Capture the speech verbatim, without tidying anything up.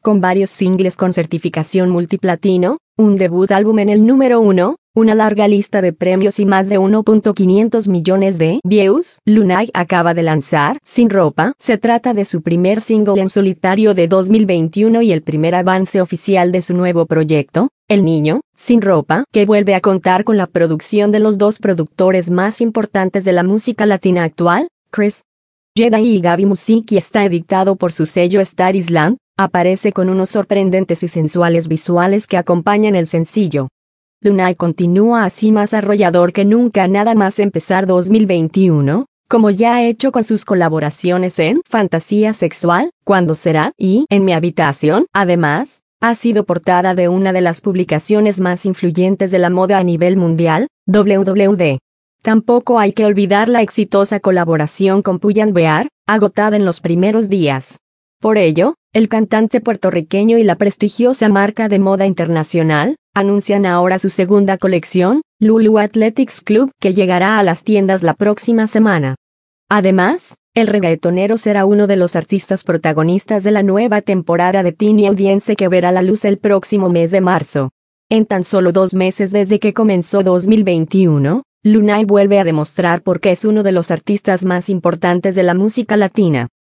con varios singles con certificación multiplatino, un debut álbum en el número uno, una larga lista de premios y más de uno punto quinientos millones de views. Lunay acaba de lanzar Sin Ropa. Se trata de su primer single en solitario de dos mil veintiuno y el primer avance oficial de su nuevo proyecto, El Niño, Sin Ropa, que vuelve a contar con la producción de los dos productores más importantes de la música latina actual, Chris Jedi y Gaby Music, y está editado por su sello Star Island. Aparece con unos sorprendentes y sensuales visuales que acompañan el sencillo. Lunay continúa así más arrollador que nunca nada más empezar dos mil veintiuno, como ya ha hecho con sus colaboraciones en Fantasía Sexual, Cuándo Será y En Mi Habitación. Además, ha sido portada de una de las publicaciones más influyentes de la moda a nivel mundial, W W D. Tampoco hay que olvidar la exitosa colaboración con Pull and Bear, agotada en los primeros días. Por ello, el cantante puertorriqueño y la prestigiosa marca de moda internacional anuncian ahora su segunda colección, Lulu Athletics Club, que llegará a las tiendas la próxima semana. Además, el reggaetonero será uno de los artistas protagonistas de la nueva temporada de Teen Audience que verá la luz el próximo mes de marzo. En tan solo dos meses desde que comenzó dos mil veintiuno, Lunay vuelve a demostrar por qué es uno de los artistas más importantes de la música latina.